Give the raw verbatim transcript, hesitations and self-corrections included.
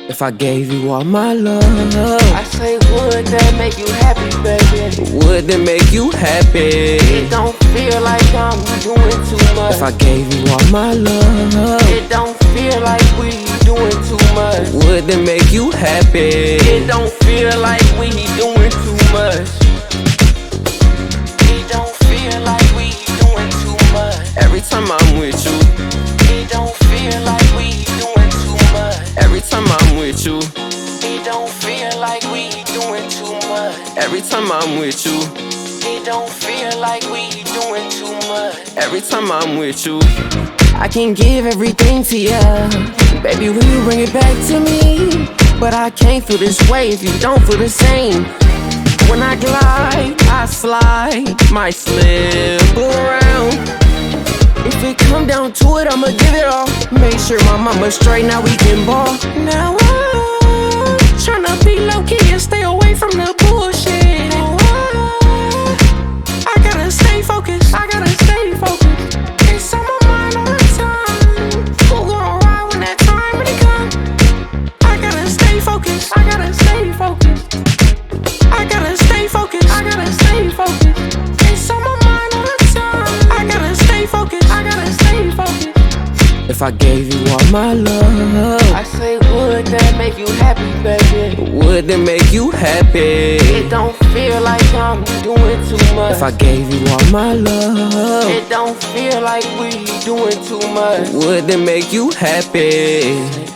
If I gave you all my love, I say, would that make you happy, baby? would it make you happy? It don't feel like I'm doing too much. If I gave you all my love, It don't feel like we doing too much. would it make you happy? It don't feel like we doing too much. It don't feel like we doing too much. Every time I'm with you, It don't feel like we doing too much. every time I'm with you, It don't feel like we doing too much. every time I'm with you, It don't feel like we doing too much. every time I'm with you. I can give everything to ya, baby, will you bring it back to me? But I can't feel this way if you don't feel the same. When I glide, I slide, might slip around. If it come down to it, I'ma give it all. Make sure my mama's straight, now we can ball. Now I'm tryna be low-key and stay away from the bullshit. Now I, I gotta stay focused, I gotta stay focused. It's on my mind all the time. Who gon' ride when that time when it come? I gotta stay focused, I gotta stay focused. I gotta stay focused, I gotta stay focused. It's on my mind all the time. I gotta stay focused, I gotta stay focused. If I gave you all my love, I say, would that make you happy, baby? would it make you happy? It don't feel like I'm doing too much. If I gave you all my love, It don't feel like we doing too much. would it make you happy?